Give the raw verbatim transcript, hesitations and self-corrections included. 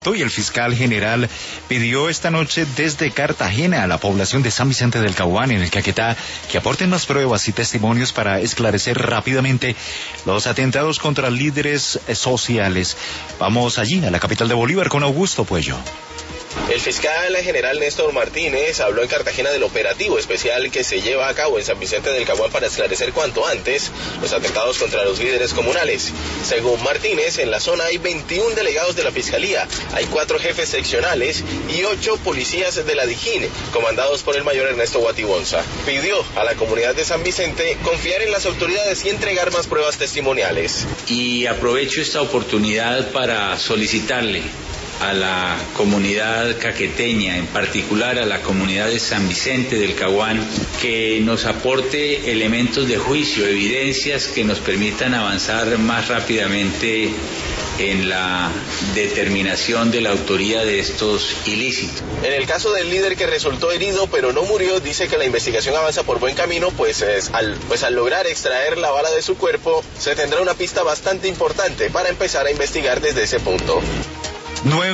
alertó y el fiscal general pidió esta noche desde Cartagena a la población de San Vicente del Caguán, en el Caquetá, que aporten más pruebas y testimonios para esclarecer rápidamente los atentados contra líderes sociales. Vamos allí, a la capital de Bolívar, con Augusto Puello. El fiscal general Néstor Martínez habló en Cartagena del operativo especial que se lleva a cabo en San Vicente del Caguán para esclarecer cuanto antes los atentados contra los líderes comunales. Según Martínez, en la zona hay veintiún delegados de la Fiscalía, hay cuatro jefes seccionales y ocho policías de la Dijín, comandados por el mayor Ernesto Guatibonza. Pidió a la comunidad de San Vicente confiar en las autoridades y entregar más pruebas testimoniales. Y aprovecho esta oportunidad para solicitarle a la comunidad caqueteña, en particular a la comunidad de San Vicente del Caguán, que nos aporte elementos de juicio, evidencias que nos permitan avanzar más rápidamente en la determinación de la autoría de estos ilícitos. En el caso del líder que resultó herido pero no murió, dice que la investigación avanza por buen camino, pues, es, al, pues al lograr extraer la bala de su cuerpo, se tendrá una pista bastante importante para empezar a investigar desde ese punto. Nueve